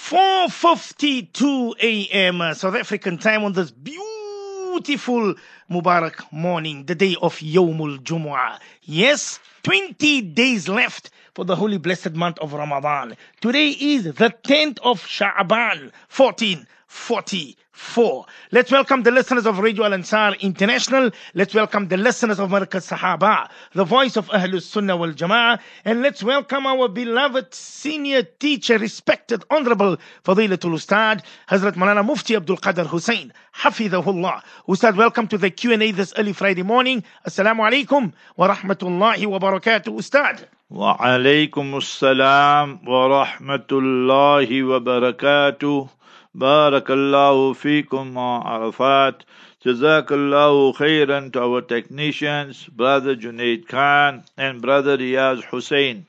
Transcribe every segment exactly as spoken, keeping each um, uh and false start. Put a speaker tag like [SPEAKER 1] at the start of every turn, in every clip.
[SPEAKER 1] four fifty-two a m South African time on this beautiful Mubarak morning, the day of Yawmul Jumu'ah. Yes, twenty days left for the holy blessed month of Ramadan. Today is the tenth of Sha'ban, fourteen forty-four. Let's welcome the listeners of Radio Al Ansar International. Let's welcome the listeners of Markaz Sahaba, the voice of Ahlus Sunnah wal Jama'ah. And let's welcome our beloved senior teacher, respected, honorable Fadilatul Ustad, Hazrat Malana Mufti Abdul Qadir Hussein, Hafidhahullah. Ustad, welcome to the Q and A this early Friday morning. Assalamu alaikum wa rahmatullahi wa barakatuh, Ustad.
[SPEAKER 2] Wa alaikum assalam wa rahmatullahi wa barakatuh. Barakallahu feekum ma arafat. Jazakallahu khairan to our technicians, Brother Junaid Khan and Brother Riyaz Hussein.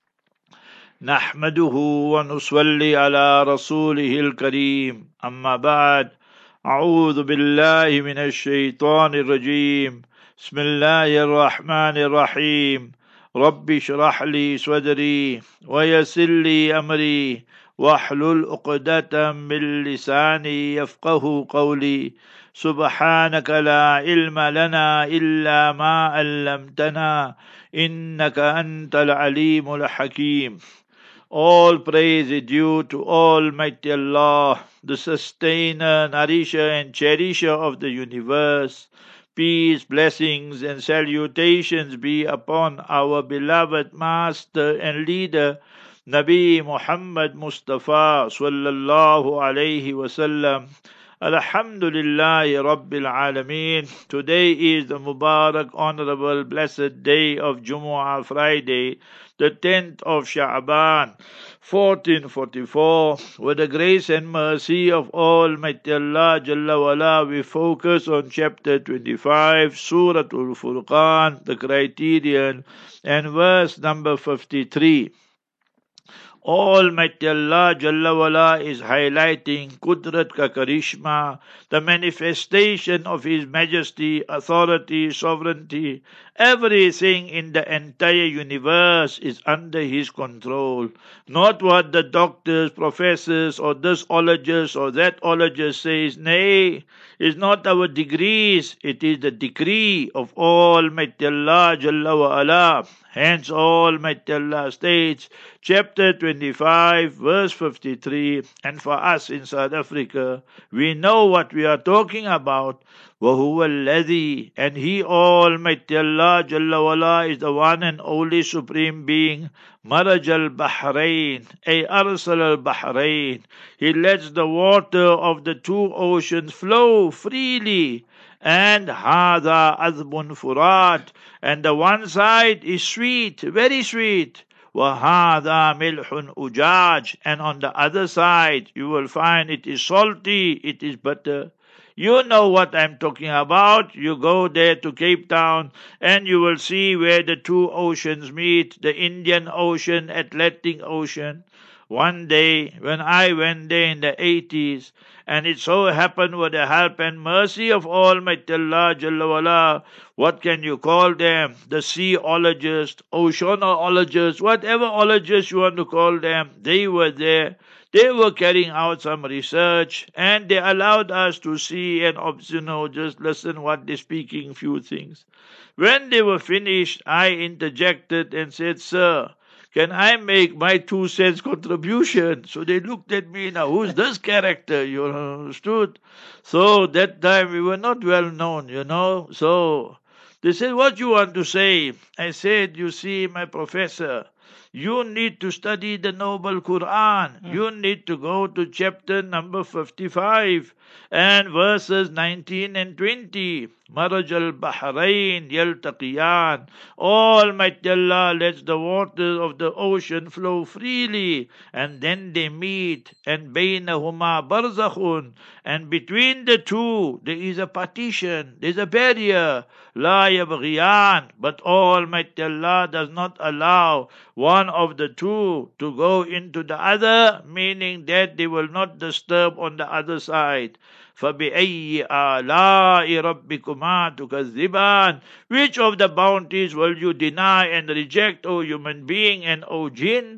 [SPEAKER 2] Nahmaduhu wa nusalli ala rasulihil kareem. Amma ba'd. A'udhu billahi minash shaitanir rajim. Bismillahir rahmanir rahim. Rabbi shrah li sadri wa yassir li amri. واحلل عقدة من لساني يفقه قولي سبحانك لا علم لنا إلا ما علمتنا إنك أنت العليم الحكيم. All praise is due to Almighty Allah, the sustainer, nourisher and cherisher of the universe. Peace, blessings and salutations be upon our beloved master and leader, Nabi Muhammad Mustafa sallallahu alayhi wasallam. Alhamdulillahi Rabbil Alameen. Today is the Mubarak, honorable, blessed day of Jumu'ah Friday, the tenth of Sha'ban, fourteen forty-four. With the grace and mercy of Almighty Allah Jalla wala, we focus on chapter twenty-five, Suratul Furqan, the criterion, and verse number fifty-three. Almighty Allah Jalla wala is highlighting Qudrat ka Karishma, the manifestation of His majesty, authority, sovereignty. Everything in the entire universe is under His control. Not what the doctors, professors, or this ologist or that ologist says. Nay, it's not our degrees, it is the decree of Almighty Allah Jalla wa'ala. Hence Almighty Allah states, chapter twenty-five, verse fifty-three, and for us in South Africa, we know what we are talking about. وَهُوَ الَّذِي, and He, Almighty Allah Jalla wala, is the one and only Supreme Being. Maraj al-Bahrain, ay Arsal al-Bahrain. He lets the water of the two oceans flow freely. And hada azbun furat, and the one side is sweet, very sweet. Wahada milhun ujaj, and on the other side you will find it is salty, it is bitter. You know what I'm talking about. You go there to Cape Town and you will see where the two oceans meet, the Indian Ocean, Atlantic Ocean. One day, when I went there in the eighties, and it so happened with the help and mercy of Almighty Allah Jalla wala, what can you call them? The seaologists, oceanologists, whatever ologists you want to call them, they were there. They were carrying out some research, and they allowed us to see and you know, just listen what they're speaking, few things. When they were finished, I interjected and said, "Sir, can I make my two cents contribution?" So they looked at me, now who's this character, you understood? So that time we were not well known, you know. So they said, "What you want to say?" I said, "You see, my professor, you need to study the Noble Quran. Mm. You need to go to chapter number fifty-five and verses nineteen and twenty. Maraj al-Bahrain yaltaqiyan. Almighty Allah lets the waters of the ocean flow freely, and then they meet. And bainahuma barzakhun, and between the two there is a partition, there is a barrier. La yabghiyan, but Almighty Allah does not allow one of the two to go into the other, meaning that they will not disturb on the other side. فَبِأَيِّ آلَاءِ رَبِّكُمَا تُكَذِّبَانِ. Which of the bounties will you deny and reject, O human being and O jinn?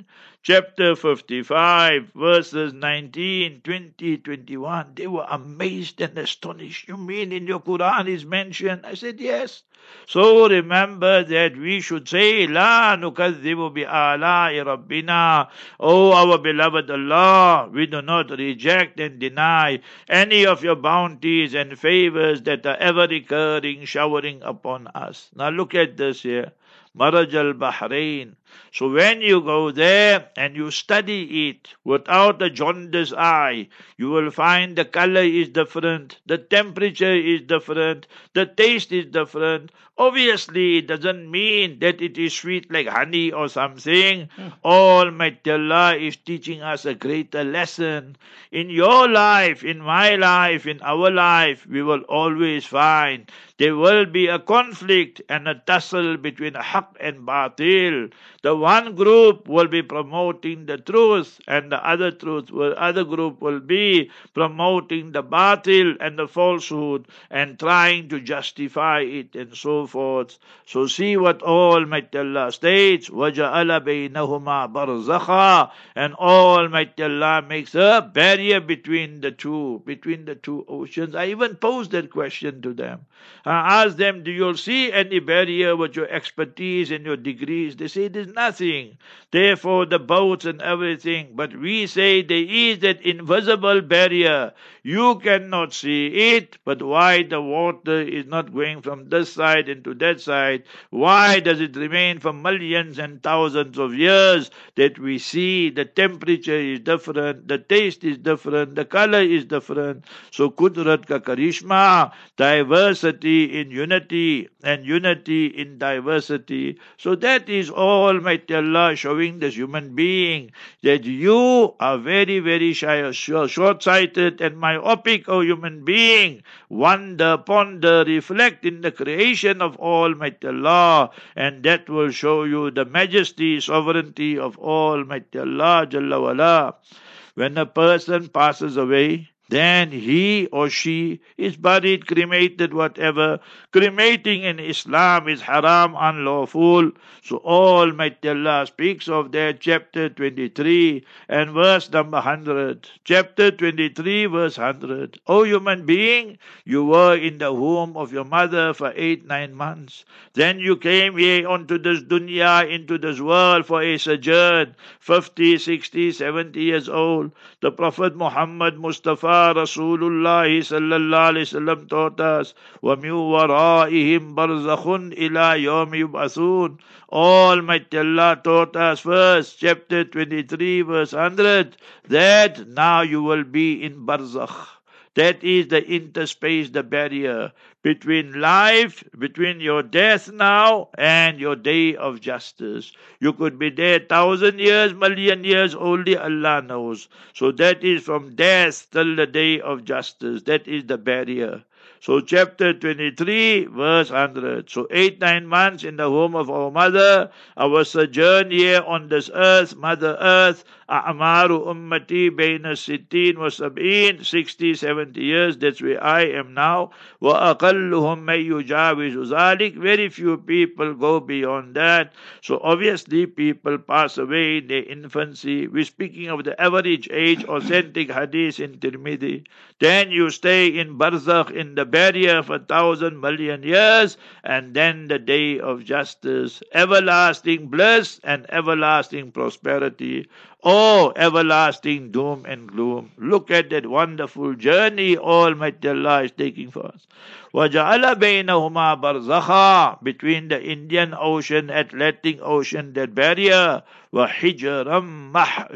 [SPEAKER 2] chapter fifty-five, verses nineteen, twenty, twenty-one. They were amazed and astonished. You mean in your Quran is mentioned? I said, yes. So remember that we should say, La nukadhibu bi ala'i rabbina. Oh, our beloved Allah, we do not reject and deny any of your bounties and favors that are ever recurring, showering upon us. Now look at this here. Maraj al-Bahrain. So when you go there and you study it without a jaundiced eye, you will find the color is different, the temperature is different, the taste is different. Obviously, it doesn't mean that it is sweet like honey or something. Mm. Almighty Allah is teaching us a greater lesson. In your life, in my life, in our life, we will always find there will be a conflict and a tussle between haqq and batil. The one group will be promoting the truth, and the other truth will, other group will be promoting the batil and the falsehood and trying to justify it and so forth. So see what Almighty Allah states, وَجَعَلَ بَيْنَهُمَا بَرْزَخًا, and Almighty Allah makes a barrier between the two, between the two oceans. I even posed that question to them. I asked them, do you see any barrier with your expertise and your degrees? They say there's nothing. Therefore, the boats and everything. But we say there is that invisible barrier. You cannot see it, but why the water is not going from this side into that side? Why does it remain for millions and thousands of years that we see the temperature is different, the taste is different, the color is different? So Qudrat ka Karishma, diversity in unity and unity in diversity. So that is Almighty Allah showing this human being that you are very, very shy, short-sighted and myopic, O human being. Wonder, ponder, reflect in the creation of Almighty Allah, and that will show you the majesty, sovereignty of Almighty Allah Jalla wala. When a person passes away, then he or she is buried, cremated, whatever. Cremating in Islam is haram, unlawful. So Almighty Allah speaks of that, chapter twenty-three and verse number one hundred. Chapter twenty-three, verse one hundred. O human being, you were in the womb of your mother for eight, nine months. Then you came here onto this dunya, into this world for a sojourn, fifty, sixty, seventy years old. The Prophet Muhammad Mustafa Rasulullah sallallahu alayhi wasallam taught us, وَمِن وَرَائِهِمْ بَرْزَخٌ إِلَى يَوْمِ يُبْعَثُونَ. Almighty Allah taught us first, chapter twenty-three, verse one hundred, that now you will be in barzakh. That is the interspace, the barrier between life, between your death now and your day of justice. You could be there thousand years, million years, only Allah knows. So that is from death till the day of justice. That is the barrier. So chapter twenty-three, verse one hundred. So eight, nine months in the home of our mother, our sojourn here on this earth, Mother Earth, A'maru ummati bayna sittin wa sab'in, sixty, seventy years, that's where I am now. Wa aqalluhum may yujawizu zalik, very few people go beyond that. So obviously people pass away in their infancy. We're speaking of the average age, authentic hadith in Tirmidhi. Then you stay in barzakh, in the barrier for thousand million years, and then the day of justice, everlasting bliss and everlasting prosperity. Oh, everlasting doom and gloom. Look at that wonderful journey Almighty Allah is taking for us. وَجَعَلَ بَيْنَهُمَا بَرْزَخًا, between the Indian Ocean, Atlantic Ocean, that barrier, وَحِجْرًا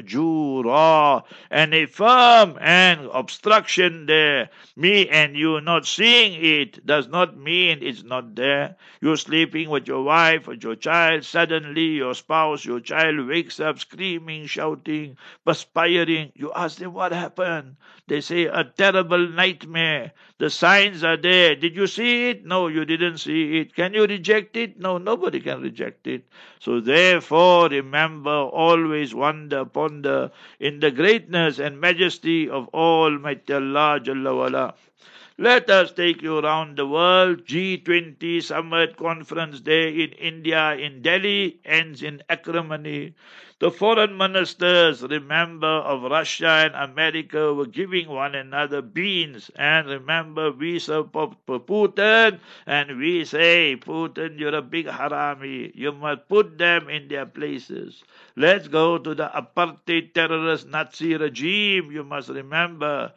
[SPEAKER 2] مَحْجُورًا, and a firm and obstruction there. Me and you not seeing it does not mean it's not there. You're sleeping with your wife, with your child, suddenly your spouse, your child wakes up screaming, shouting, perspiring. You ask them what happened. They say a terrible nightmare. The signs are there. Did you see it? No, you didn't see it. Can you reject it? No, nobody can reject it. So therefore, remember, always wonder, ponder in the greatness and majesty of Almighty Allah Jalla wala. Let us take you around the world. G twenty Summit Conference Day in India, in Delhi, ends in acrimony. The foreign ministers, remember, of Russia and America were giving one another beans. And remember, we support Putin, and we say, Putin, you're a big harami. You must put them in their places. Let's go to the apartheid terrorist Nazi regime. You must remember,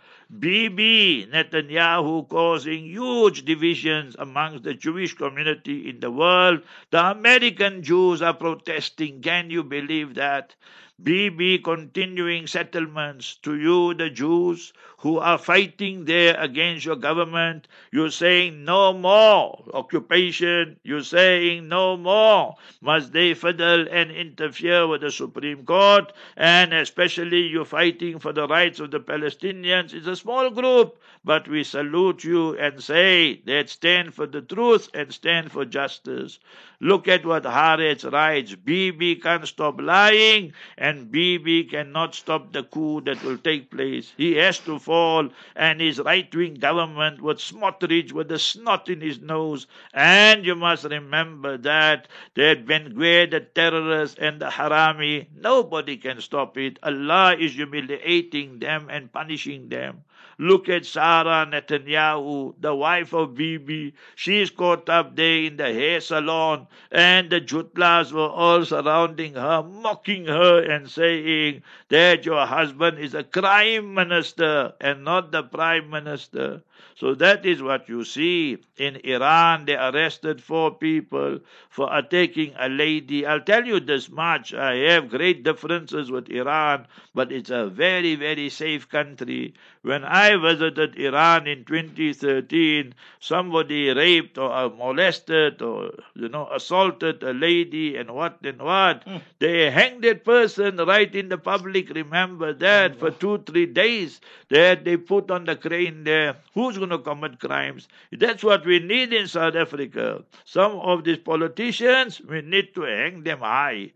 [SPEAKER 2] Bibi Netanyahu causing huge divisions amongst the Jewish community in the world. The American Jews are protesting. Can you believe that? Bibi continuing settlements. To you, the Jews who are fighting there against your government, you're saying no more occupation. You're saying no more must they fiddle and interfere with the Supreme Court, and especially you're fighting for the rights of the Palestinians. It's a small group, but we salute you and say that stand for the truth and stand for justice. Look at what Haaretz writes. Bibi can't stop lying, and Bibi cannot stop the coup that will take place. He has to fall, and his right-wing government with Smotrich with the snot in his nose. And you must remember that that Ben-Gvir, the terrorist, and the Harami, nobody can stop it. Allah is humiliating them and punishing them. Look at Sarah Netanyahu, the wife of Bibi. She's caught up there in the hair salon, and the Jutlas were all surrounding her, mocking her and saying that your husband is a crime minister and not the prime minister. So that is what you see. In Iran, they arrested four people for attacking a lady. I'll tell you this much. I have great differences with Iran, but it's a very, very safe country. When I visited Iran in twenty thirteen, somebody raped or molested or, you know, assaulted a lady and what and what. Mm. They hanged that person right in the public. Remember that, mm. for two, three days that they put on the crane there. Who's going to commit crimes? That's what we need in South Africa. Some of these politicians, we need to hang them high.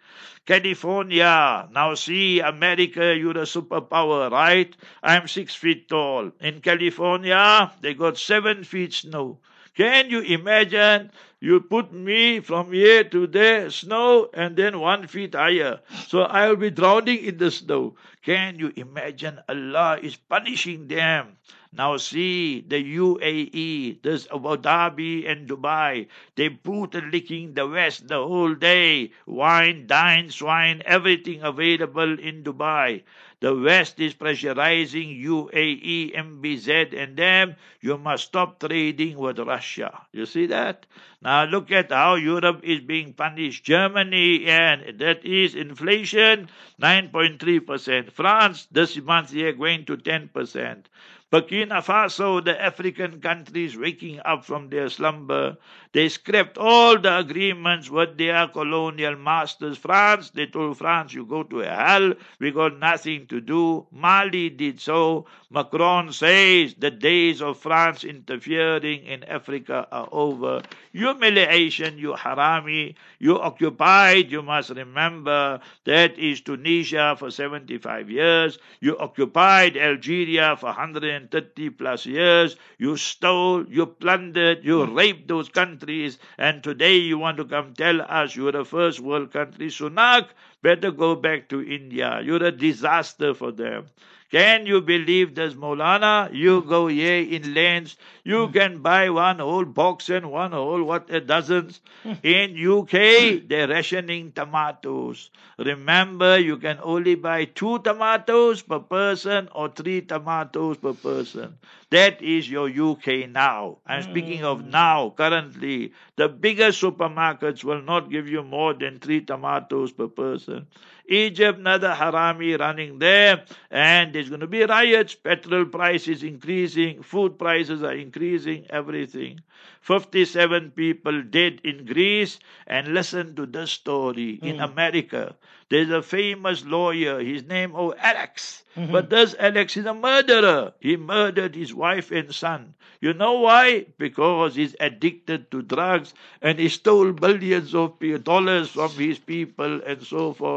[SPEAKER 2] California, now see, America, you're a superpower, right? I'm six feet tall. In California, they got seven feet snow. Can you imagine? You put me from here to there, snow, and then one feet higher. So I'll be drowning in the snow. Can you imagine? Allah is punishing them. Now see, the U A E, there's Abu Dhabi and Dubai. They put and licking the West the whole day. Wine, dine, swine, everything available in Dubai. The West is pressurizing U A E, M B Z, and them. You must stop trading with Russia. You see that? Now look at how Europe is being punished. Germany, and that is inflation, nine point three percent. France, this month, they are going to ten percent. Burkina Faso, the African countries waking up from their slumber. They scrapped all the agreements with their colonial masters. France, they told France, you go to hell, we got nothing to do. Mali did so. Macron says the days of France interfering in Africa are over. Humiliation, you harami. You occupied, you must remember, that is Tunisia for seventy-five years. You occupied Algeria for one hundred thirty plus years. You stole, you plundered, you raped those countries, and today you want to come tell us you're a first world country. Sunak, better go back to India. You're a disaster for them. Can you believe this, Maulana? You go here in lanes, you can buy one whole box and one whole, what, a dozens. In U K, they're rationing tomatoes. Remember, you can only buy two tomatoes per person or three tomatoes per person. That is your U K now. I'm speaking of now, currently. The biggest supermarkets will not give you more than three tomatoes per person. Egypt, another harami running there, and there's going to be riots. Petrol prices increasing, food prices are increasing, everything. fifty-seven people dead in Greece, and listen to this story. Mm. In America, there's a famous lawyer, his name, oh, Alex. Mm-hmm. But this Alex is a murderer. He murdered his wife and son. You know why? Because he's addicted to drugs and he stole billions of dollars from his people and so forth.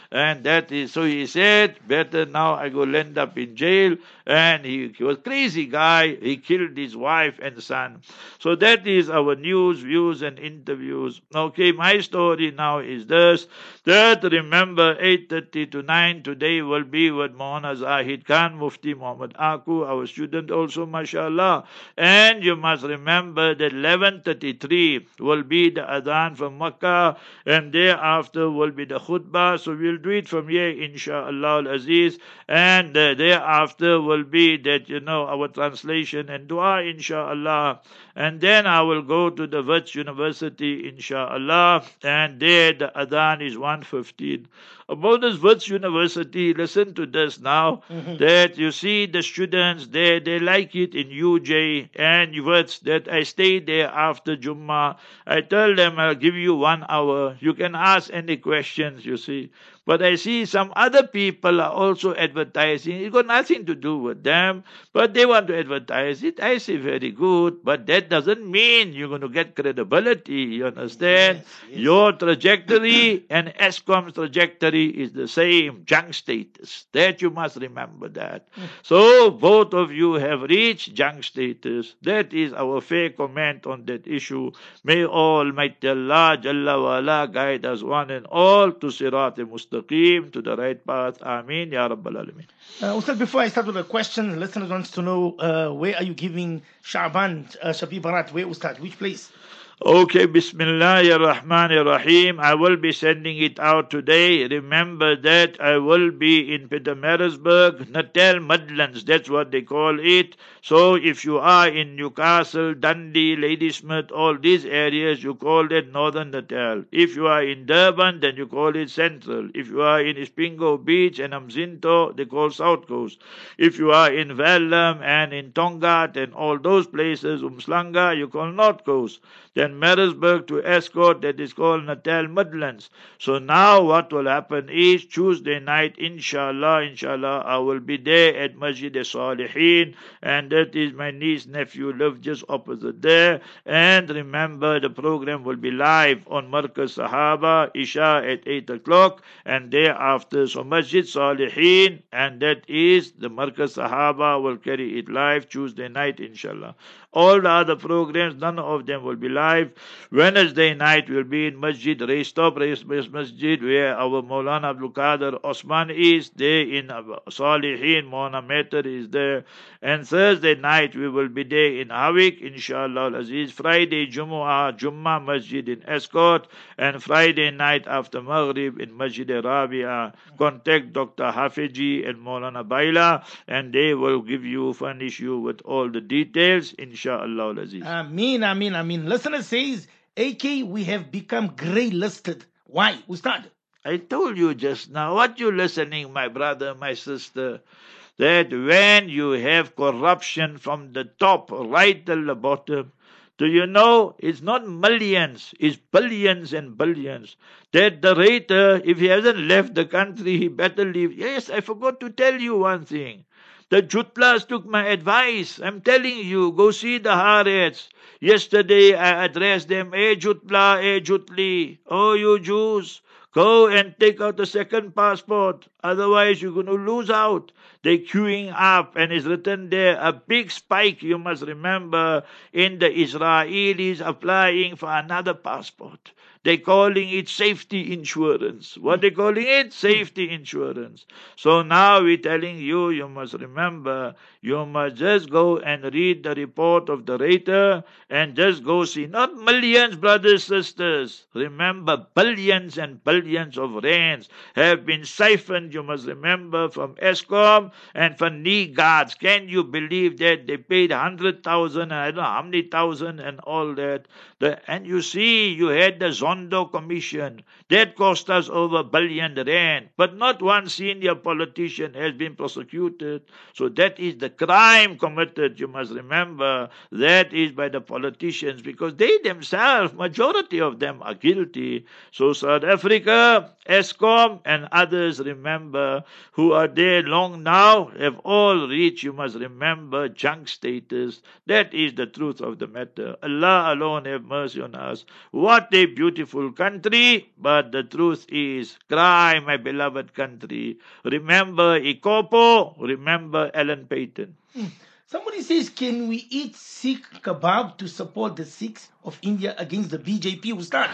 [SPEAKER 2] And that is, so he said, better now I go end up in jail. And he, he was a crazy guy. He killed his wife and son. So that is our news, views, and interviews. Okay, my story now is this. That remember, eight thirty to nine today will be with Maulana Zahid Khan, Mufti Muhammad Aku, our student also, mashallah. And you must remember that eleven thirty-three will be the adhan from Makkah, and thereafter will be the khutbah. So we'll do it from here, inshallah al-aziz. And uh, thereafter will be that, you know, our translation and dua, inshallah. And then I will go to the Wits University, inshallah. And there the adhan is one fifteen. About this Wits University, listen to this now, mm-hmm. that you see the students, they, they like it in U J and Wits, that I stay there after Jummah. I tell them I'll give you one hour. You can ask any questions, you see. But I see some other people are also advertising. It's got nothing to do with them, but they want to advertise it. I say very good, but that doesn't mean you're going to get credibility. You understand? Yes, yes. Your trajectory and ESCOM's trajectory is the same, junk status. That you must remember that. Mm. So both of you have reached junk status. That is our fair comment on that issue. May Almighty Allah Jalla wa Ala guide us one and all to Sirat-e-Mustaqim, to the right path. Ameen, Ya Rabbal Alameen.
[SPEAKER 1] Uh, Ustad, before I start with the question, listeners wants to know uh, where are you giving Sha'ban, uh, Shabi Barat? Where, Ustad? Which place?
[SPEAKER 2] Okay, Bismillahir Rahmanir Rahim. I will be sending it out today. Remember that I will be in Pietermaritzburg, Natal Midlands. That's what they call it. So if you are in Newcastle, Dundee, Ladysmith, all these areas, you call it Northern Natal. If you are in Durban, then you call it Central. If you are in Ispingo Beach and Amzinto, they call South Coast. If you are in Verulam and in Tongaat and all those places, Umslanga, you call North Coast. Then Maritzburg to Escort, that is called Natal Midlands. So now what will happen is Tuesday night, inshallah, inshallah, I will be there at Masjid Salihin, and that is my niece, nephew live just opposite there. And remember, the program will be live on Markaz Sahaba, Isha at eight o'clock, and thereafter, so Masjid Salihin, and that is the Markaz Sahaba will carry it live Tuesday night, inshallah. All the other programs, none of them will be live. Wednesday night will be in Masjid Raystop, Race Masjid, where our Maulana Abdul Qadir Osman is. There in Salihin, Maulana Meter is there. And Thursday night we will be there in Havik, inshallah Aziz. Friday, Jumu'ah, Jummah Masjid in Escort. And Friday night after Maghrib in Masjid Rabia. Contact Doctor Hafiji and Maulana Baila, and they will give you, furnish you with all the details, inshallah.
[SPEAKER 1] Ameen, Ameen, Ameen. Listener says, A K, we have become grey listed. Why? Ustad?
[SPEAKER 2] I told you just now, what you listening, my brother, my sister, that when you have corruption from the top right till the bottom, do you know, it's not millions, it's billions and billions. That the rater, if he hasn't left the country, he better leave. Yes, I forgot to tell you one thing. The Jutlas took my advice. I'm telling you, go see the Harets. Yesterday I addressed them, Eh Jutla, Eh Jutli, oh you Jews, go and take out the second passport. Otherwise you're going to lose out. They're queuing up, and it's written there, a big spike, you must remember, in the Israelis applying for another passport. They're calling it safety insurance. What they calling it? Safety insurance. So now we're telling you, you must remember, you must just go and read the report of the rater and just go see. Not millions, brothers, sisters. Remember, billions and billions of rands have been siphoned, you must remember, from ESCOM and from knee guards. Can you believe that? They paid one hundred thousand and I don't know how many thousand and all that. The, and you see, you had the Zondo Commission. That cost us over a billion rand. But not one senior politician has been prosecuted. So that is the crime committed, you must remember. That is by the politicians, because they themselves, majority of them, are guilty. So South Africa, ESCOM, and others, remember, remember, who are there long now, have all reached, you must remember, junk status. That is the truth of the matter. Allah alone have mercy on us. What a beautiful country, but the truth is, cry, my beloved country. Remember Ikopo, remember Ellen Payton.
[SPEAKER 1] Somebody says, can we eat Sikh kebab to support the Sikhs of India against the B J P, Ustad?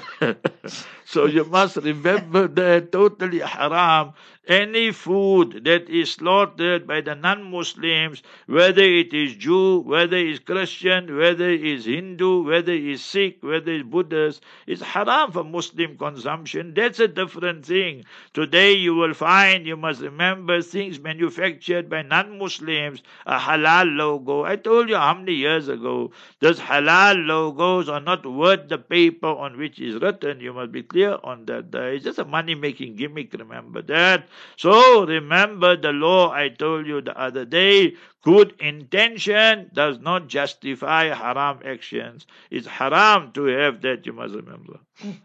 [SPEAKER 2] So you must remember that totally haram. Any food that is slaughtered by the non-Muslims, whether it is Jew, whether it is Christian, whether it is Hindu, whether it is Sikh, whether it is Buddhist, is haram for Muslim consumption. That's a different thing. Today you will find, you must remember, things manufactured by non-Muslims, a halal logo. I told you how many years ago, those halal logos are not worth the paper on which is written. You must be clear on that. Uh, it's just a money-making gimmick, remember that. So remember the law I told you the other day. Good intention does not justify haram actions. It's haram to have that, you must remember.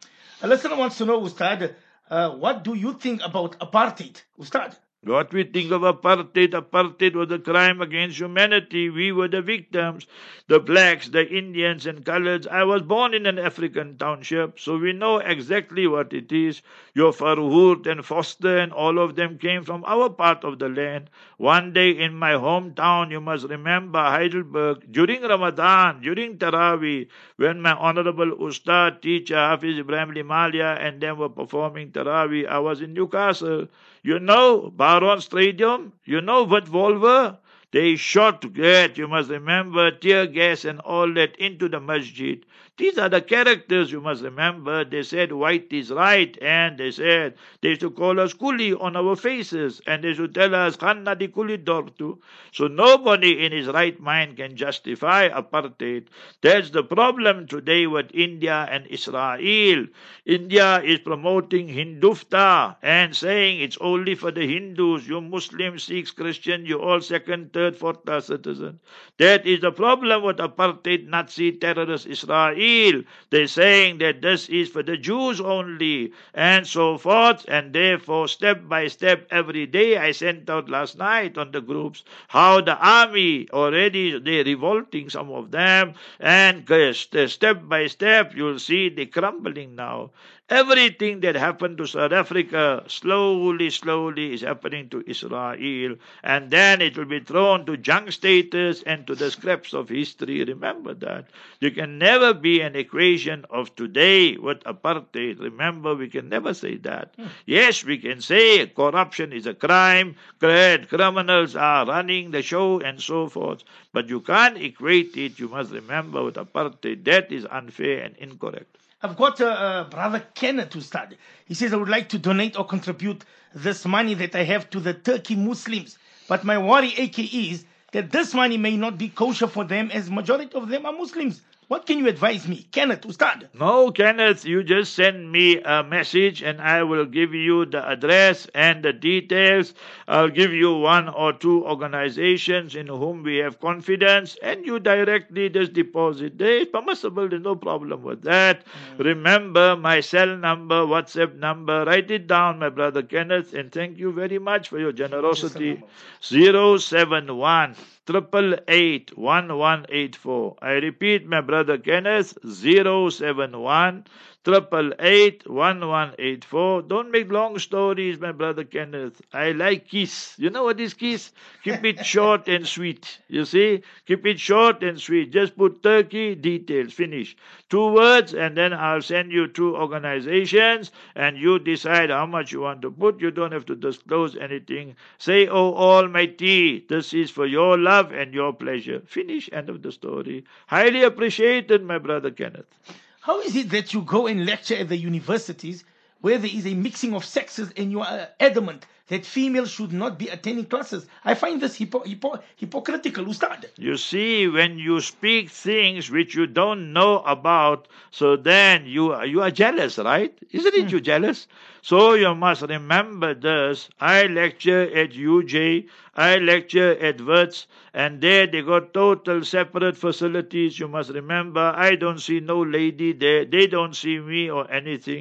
[SPEAKER 1] A listener wants to know, Ustad, uh, what do you think about apartheid, Ustad?
[SPEAKER 2] What we think of apartheid, apartheid was a crime against humanity. We were the victims, the blacks, the Indians and coloreds. I was born in an African township, so we know exactly what it is. Your Farhut and Foster and all of them came from our part of the land. One day in my hometown, you must remember Heidelberg, during Ramadan, during Taraweeh, when my honorable Ustad, teacher Hafiz Ibrahim Limalia and them were performing Taraweeh, I was in Newcastle. You know Baron Stadium? You know Witwolver? They shot that, you must remember, tear gas and all that into the masjid. These are the characters you must remember. They said white is right, and they said they used to call us kuli on our faces, and they used to tell us khanna di kuli dortu. So nobody in his right mind can justify apartheid. That's the problem today with India and Israel. India is promoting Hindufta and saying it's only for the Hindus. You Muslims, Sikhs, Christians, you all second, third, fourth class citizens. That is the problem with apartheid, Nazi, terrorist Israel. They're saying that this is for the Jews only, and so forth, and therefore step by step every day I sent out last night on the groups how the army already they're revolting, some of them, and step by step you'll see the crumbling now. Everything that happened to South Africa slowly, slowly is happening to Israel. And then it will be thrown to junk status and to the scraps of history. Remember that. You can never be an equation of today with apartheid. Remember, we can never say that. Hmm. Yes, we can say corruption is a crime, criminals are running the show and so forth. But you can't equate it, you must remember, with apartheid. That is unfair and incorrect.
[SPEAKER 1] I've got a, a brother Kenneth Ustad. He says, I would like to donate or contribute this money that I have to the Turkey Muslims. But my worry, A K, is that this money may not be kosher for them, as majority of them are Muslims. What can you advise me? Kenneth Ustad.
[SPEAKER 2] No, Kenneth, you just send me a message and I will give you the address and the details. I'll give you one or two organizations in whom we have confidence, and you directly just deposit. There is permissible, there's no problem with that. Mm. Remember my cell number, WhatsApp number. Write it down, my brother Kenneth, and thank you very much for your generosity. zero seven one triple eight one one eight four. I repeat, my brother Kenneth, zero seven one triple eight one one eight four. Don't make long stories, my brother Kenneth. I like kiss. You know what is kiss? Keep it short and sweet. You see? Keep it short and sweet. Just put Turkey details. Finish. Two words, and then I'll send you two organizations, and you decide how much you want to put. You don't have to disclose anything. Say, oh Almighty, this is for your love and your pleasure. Finish. End of the story. Highly appreciated, my brother Kenneth.
[SPEAKER 1] How is it that you go and lecture at the universities where there is a mixing of sexes and you are adamant that females should not be attending classes? I find this hypo- hypo- hypocritical, Ustad.
[SPEAKER 2] You see, when you speak things which you don't know about, so then you are, you are jealous, right? Isn't it mm. you jealous? So you must remember this. I lecture at U J, I lecture at Wits, and there they got total separate facilities. You must remember, I don't see no lady there. They don't see me or anything.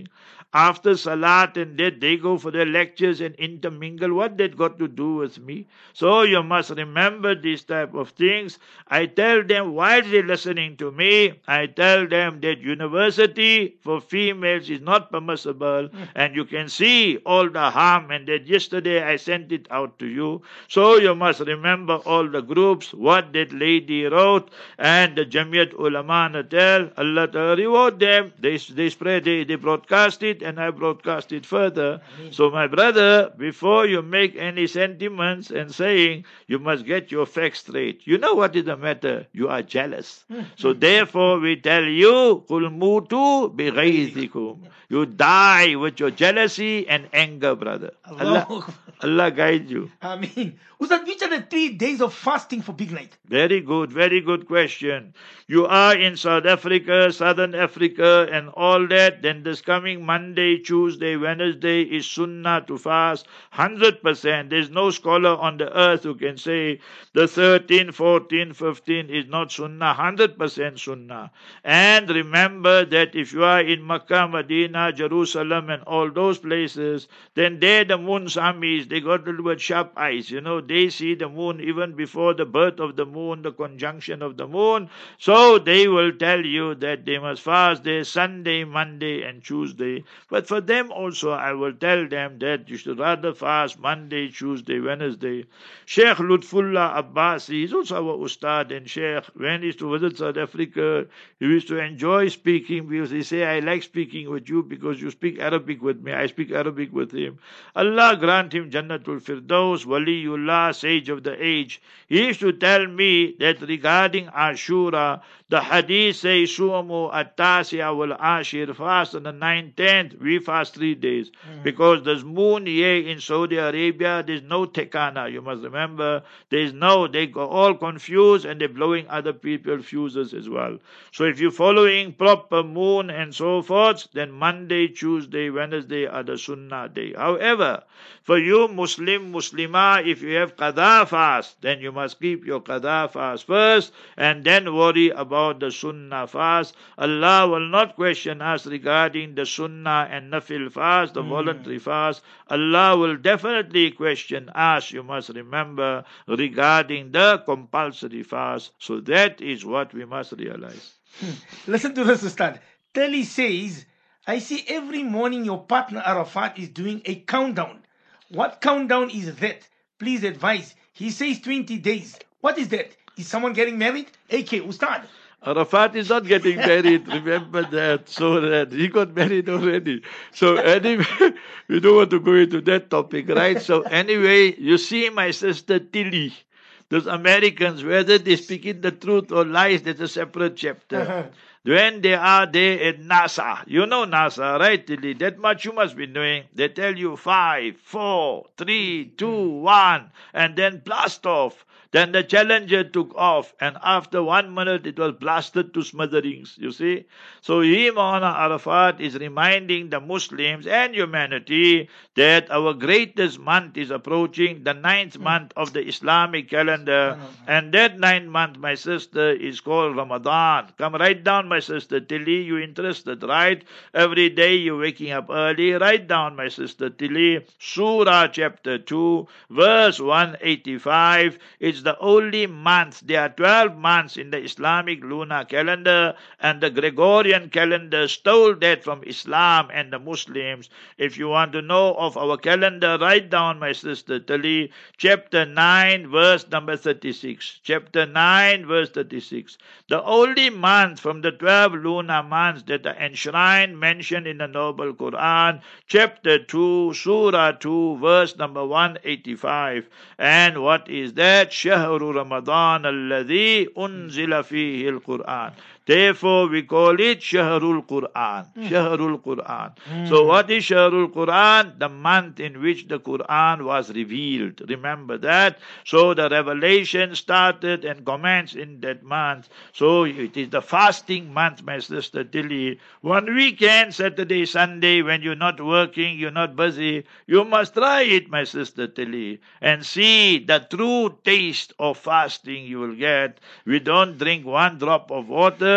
[SPEAKER 2] after Salat and that they go for their lectures and intermingle. What that got to do with me? So you must remember these type of things. I tell them while they're listening to me, I tell them that university for females is not permissible, and you can see all the harm, and that yesterday I sent it out to you. So you must remember all the groups, what that lady wrote, and the Jamiat Ulama tell, Allah Ta'ala reward them. They, they spread it, they broadcast it, and I broadcast it further. Amen. So my brother, before you make any sentiments and saying, you must get your facts straight. You know what is the matter? You are jealous. So therefore we tell you, Qul mutu bighayzikum. You die with your jealousy and anger, brother. Allah, Allah guide you.
[SPEAKER 1] Ameen. Ustad, which are the three days of fasting for Big Night?
[SPEAKER 2] Very good, very good question. You are in South Africa, Southern Africa, and all that. Then this coming Monday, Tuesday, Wednesday is Sunnah to fast. one hundred percent. There's no scholar on the earth who can say the thirteen, fourteen, fifteen is not Sunnah. one hundred percent Sunnah. And remember that if you are in Makkah, Medina, Jerusalem, and all those places, then there the moon samis, they got a little bit sharp eyes. You know, they see the moon even before the birth of the moon, the conjunction of the moon. So they will tell you that they must fast there Sunday, Monday, and Tuesday. But for them also, I will tell them that you should rather fast Monday, Tuesday, Wednesday. Sheikh Lutfullah Abbasi is also our Ustad and Sheikh. When he used to visit South Africa, he used to enjoy speaking because he say, I like speaking with you because you speak Arabic with me. I speak Arabic with him. Allah grant him Jannatul Firdaus, Waliullah, sage of the age. He used to tell me that regarding Ashura, the hadith says, Sumu at-tasi'a wal-ashir, fast on the ninth, tenth, we fast three days. Mm. Because there's moon here in Saudi Arabia, there's no tekana, you must remember. There's no, they go all confused and they're blowing other people's fuses as well. So if you're following proper moon and so forth, then Monday, Tuesday, Wednesday are the sunnah day. However, for you Muslim, Muslimah, if you have qadha fast, then you must keep your qadha fast first and then worry about the sunnah fast. Allah will not question us regarding the sunnah and nafil fast, the mm. voluntary fast. Allah will definitely question us, you must remember, regarding the compulsory fast. So that is what we must realize.
[SPEAKER 1] Listen to this, Ustad. Tali says, I see every morning your partner Arafat is doing a countdown. What countdown is that? Please advise. He says twenty days. What is that? Is someone getting married? A K, Ustad.
[SPEAKER 2] Arafat is not getting married, remember that. So that he got married already. So anyway, we don't want to go into that topic, right? So anyway, you see my sister Tilly. Those Americans, whether they speak in the truth or lies, that's a separate chapter. Uh-huh. When they are there at NASA, you know NASA, right, Tilly? That much you must be knowing. They tell you five, four, three, two, one, and then blast off. Then the Challenger took off, and after one minute it was blasted to smithereens, you see. So he, Maulana Arafat, is reminding the Muslims and humanity that our greatest month is approaching, the ninth month of the Islamic calendar, and that ninth month, my sister, is called Ramadan. Come write down, my sister Tilly, you interested, right? Every day you're waking up early, write down, my sister Tilly, Surah chapter two, verse one eighty-five. It's the only month. There are twelve months in the Islamic lunar calendar, and the Gregorian calendar stole that from Islam and the Muslims. If you want to know of our calendar, write down, my sister Tali, chapter nine, verse number thirty-six. Chapter nine, verse thirty-six. The only month from the twelve lunar months that are enshrined, mentioned in the Noble Quran, chapter two, Surah two, verse number one eighty-five. And what is that? شهر رمضان الذي أنزل فيه القرآن. Therefore, we call it Shahrul Quran. Mm. Shahrul Quran. Mm. So, what is Shahrul Quran? The month in which the Quran was revealed. Remember that. So, the revelation started and commenced in that month. So, it is the fasting month, my sister Tilly. One weekend, Saturday, Sunday, when you're not working, you're not busy, you must try it, my sister Tilly, and see the true taste of fasting you will get. We don't drink one drop of water.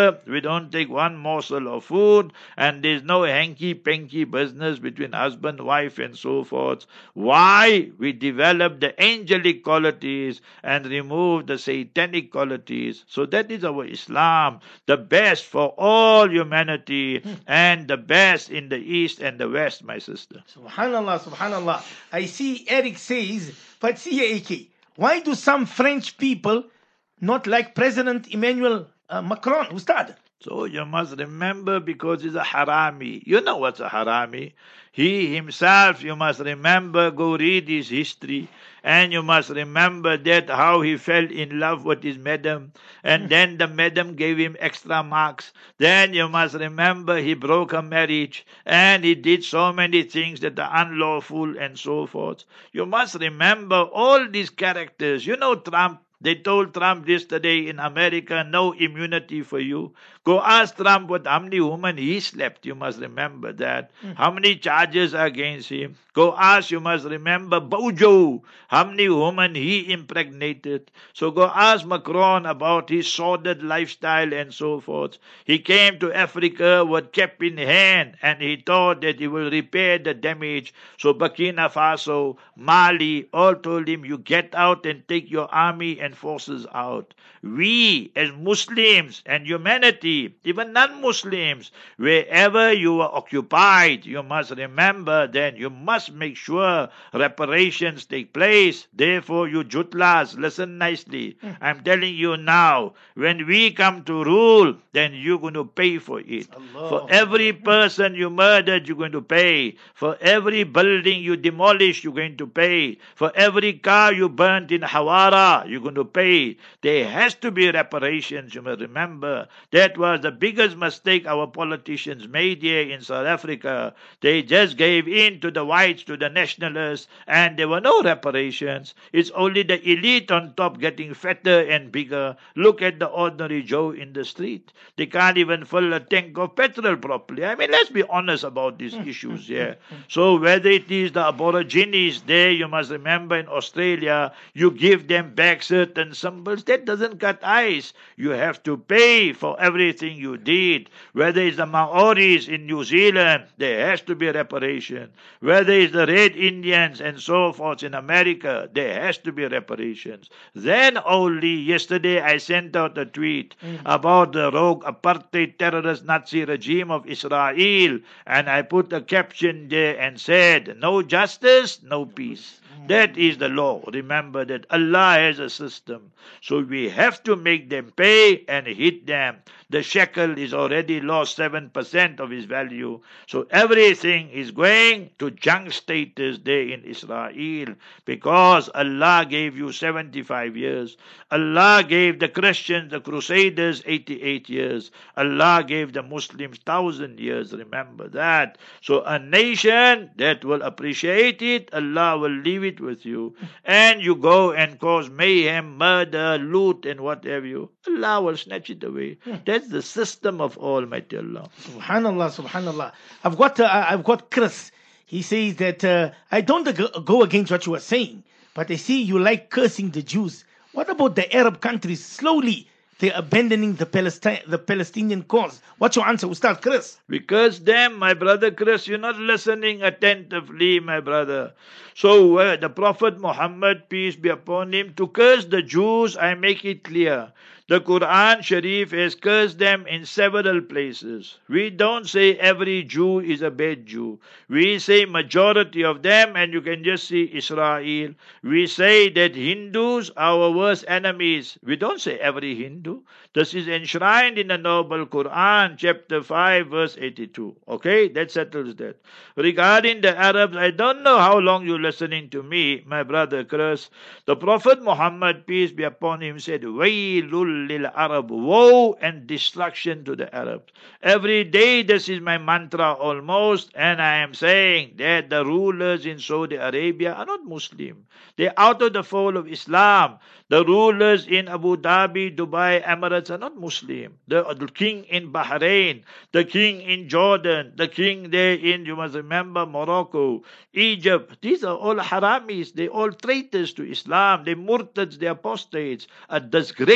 [SPEAKER 2] together. We don't take one morsel of food, and there's no hanky-panky business between husband, wife, and so forth. Why? We develop the angelic qualities and remove the satanic qualities. So that is our Islam, the best for all humanity and the best in the East and the West, my sister.
[SPEAKER 1] Subhanallah, subhanallah. I see Eric says, but see A K, why do some French people not like President Emmanuel uh, Macron, Ustad?
[SPEAKER 2] So you must remember, because he's a harami. You know what's a harami. He himself, you must remember, go read his history. And you must remember that how he fell in love with his madam. And then the madam gave him extra marks. Then you must remember he broke a marriage. And he did so many things that are unlawful and so forth. You must remember all these characters. You know Trump. They told Trump yesterday in America, no immunity for you. Go ask Trump what how many women he slept. You must remember that. Mm. How many charges are against him. Go ask, you must remember, Bojo, how many women he impregnated. So go ask Macron about his sordid lifestyle and so forth. He came to Africa with cap in hand, and he thought that he will repair the damage. So Burkina Faso, Mali, all told him, you get out and take your army and forces out. We, as Muslims and humanity, even non-Muslims, wherever you are occupied, you must remember that you must make sure reparations take place. Therefore, you jutlas, listen nicely. Mm. I'm telling you now, when we come to rule, then you're going to pay for it. Allah. For every person you murdered, you're going to pay. For every building you demolished, you're going to pay. For every car you burnt in Hawara, you're going to pay. There has to be reparations, you must remember. That was the biggest mistake our politicians made here in South Africa. They just gave in to the whites, to the nationalists, and there were no reparations. It's only the elite on top getting fatter and bigger. Look at the ordinary Joe in the street. They can't even fill a tank of petrol properly. I mean, let's be honest about these issues here. So whether it is the Aborigines there, you must remember in Australia, you give them back certain symbols. That doesn't cut ice. You have to pay for everything you did. Whether it's the Maoris in New Zealand, there has to be reparation. Whether it's the Red Indians and so forth in America, there has to be reparations. Then only yesterday I sent out a tweet mm. about the rogue apartheid terrorist Nazi regime of Israel, and I put a caption there and said, no justice, no peace. That is the law. Remember that Allah has a system. So we have to make them pay and hit them. The shekel is already lost seven percent of its value. So everything is going to junk status there in Israel, because Allah gave you seventy-five years. Allah gave the Christians, the Crusaders, eighty-eight years. Allah gave the Muslims one thousand years. Remember that. So a nation that will appreciate it, Allah will leave it with you. And you go and cause mayhem, murder, loot, and whatever you, Allah will snatch it away. That's the system of Almighty Allah.
[SPEAKER 1] Subhanallah, subhanallah. I've got, uh, I've got Chris. He says that uh, I don't ag- go against what you are saying, but I see you like cursing the Jews. What about the Arab countries? Slowly, they're abandoning the Palestine, the Palestinian cause. What's your answer, Ustaz Chris?
[SPEAKER 2] Because them, my brother Chris, you're not listening attentively, my brother. So uh, the Prophet Muhammad, peace be upon him, to curse the Jews, I make it clear. The Quran Sharif has cursed them in several places. We don't say every Jew is a bad Jew. We say majority of them, and you can just see Israel. We say that Hindus are our worst enemies. We don't say every Hindu. This is enshrined in the Noble Quran, chapter five, verse eighty-two. Okay, that settles that. Regarding the Arabs, I don't know how long you're listening to me, my brother Chris. The Prophet Muhammad, peace be upon him, said, Waylul lil Arab, woe and destruction to the Arabs. Every day this is my mantra almost, and I am saying that the rulers in Saudi Arabia are not Muslim. They're out of the fold of Islam. The rulers in Abu Dhabi, Dubai, Emirates are not Muslim. The, the king in Bahrain, the king in Jordan, the king there in, you must remember, Morocco, Egypt. These are all haramis. They're all traitors to Islam. They're murtads, they're apostates, a disgrace to Islam.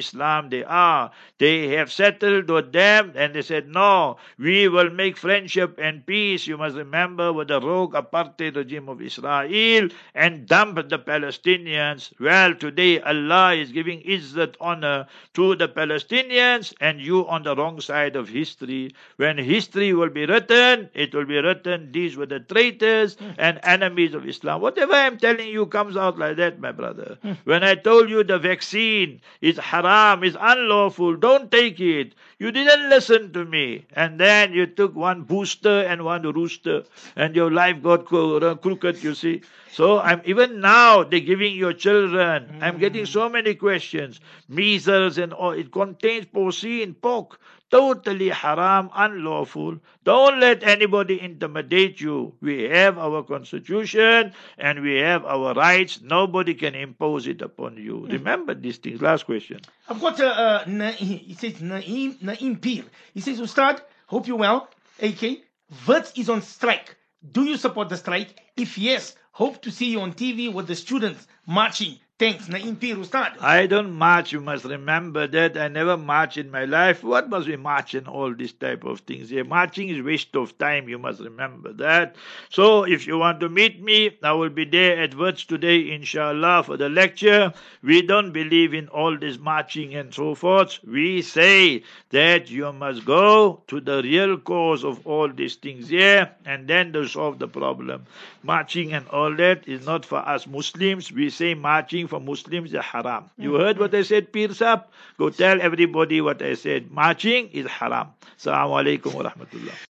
[SPEAKER 2] Islam they are. They have settled with them and they said, no, we will make friendship and peace. You must remember with the rogue apartheid regime of Israel and dump the Palestinians. Well, today Allah is giving izzat, honor to the Palestinians, and you on the wrong side of history. When history will be written, it will be written, these were the traitors and enemies of Islam. Whatever I'm telling you comes out like that, my brother. When I told you the vaccine is haram, is unlawful, don't take it. You didn't listen to me. And then you took one booster and one rooster, and your life got crooked, you see. So I'm even now they're giving your children. Mm. I'm getting so many questions. Measles and all. It contains porcine pork. Totally haram, unlawful. Don't let anybody intimidate you. We have our constitution and we have our rights. Nobody can impose it upon you. Mm. Remember these things. Last question.
[SPEAKER 1] I've got uh, uh, Naeem. He says Naeem Naeem Pir. He says, Ustad, hope you're well. A K, Wits is on strike. Do you support the strike? If yes, hope to see you on T V with the students marching. Thanks, Naeem Pir, Ustad.
[SPEAKER 2] I don't march, you must remember that. I never march in my life. What must we march and all these type of things? Yeah, marching is waste of time, you must remember that. So if you want to meet me, I will be there at Wits today, inshallah, for the lecture. We don't believe in all this marching and so forth. We say that you must go to the real cause of all these things here, and then to solve the problem. Marching and all that is not for us Muslims. We say marching for Muslims is haram. You heard what I said, Pir Sahib? Go tell everybody what I said. Marching is haram. Assalamu alaikum wa rahmatullah.